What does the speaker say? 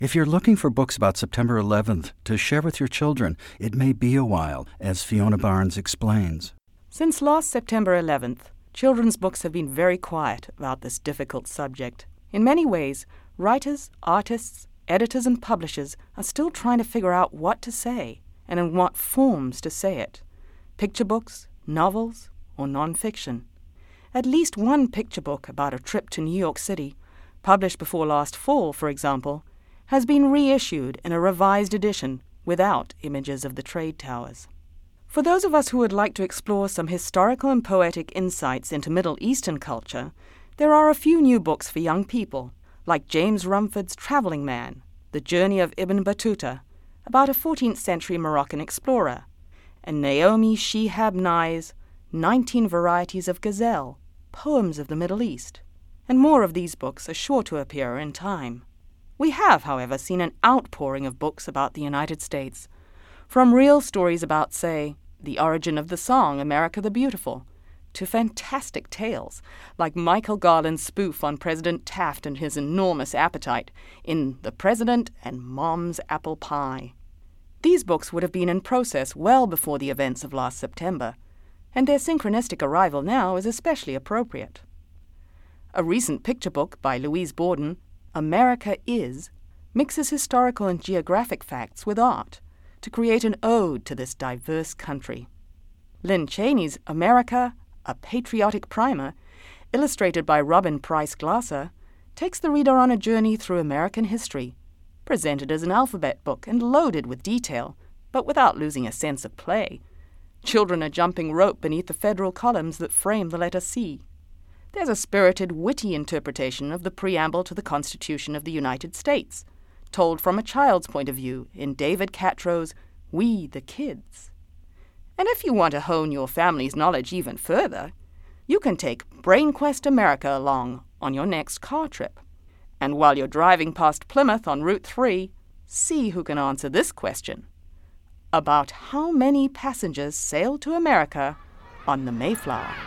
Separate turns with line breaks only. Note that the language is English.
If you're looking for books about September 11th to share with your children, it may be a while, as Fiona Barnes explains.
Since last September 11th, children's books have been very quiet about this difficult subject. In many ways, writers, artists, editors and publishers are still trying to figure out what to say and in what forms to say it. Picture books, novels, or non-fiction. At least one picture book about a trip to New York City, published before last fall, for example, has been reissued in a revised edition without images of the trade towers. For those of us who would like to explore some historical and poetic insights into Middle Eastern culture, there are a few new books for young people, like James Rumford's Traveling Man, The Journey of Ibn Battuta, about a 14th century Moroccan explorer, and Naomi Shihab Nye's 19 Varieties of Gazelle, Poems of the Middle East. And more of these books are sure to appear in time. We have, however, seen an outpouring of books about the United States, from real stories about, say, the origin of the song America the Beautiful, to fantastic tales like Michael Garland's spoof on President Taft and his enormous appetite in The President and Mom's Apple Pie. These books would have been in process well before the events of last September, and their synchronistic arrival now is especially appropriate. A recent picture book by Louise Borden, America Is, mixes historical and geographic facts with art to create an ode to this diverse country. Lynn Cheney's America, a Patriotic Primer, illustrated by Robin Price Glasser, takes the reader on a journey through American history, presented as an alphabet book and loaded with detail, but without losing a sense of play. Children are jumping rope beneath the federal columns that frame the letter C. There's a spirited, witty interpretation of the preamble to the Constitution of the United States, told from a child's point of view in David Catro's We the Kids. And if you want to hone your family's knowledge even further, you can take BrainQuest America along on your next car trip. And while you're driving past Plymouth on Route 3, see who can answer this question. About how many passengers sailed to America on the Mayflower?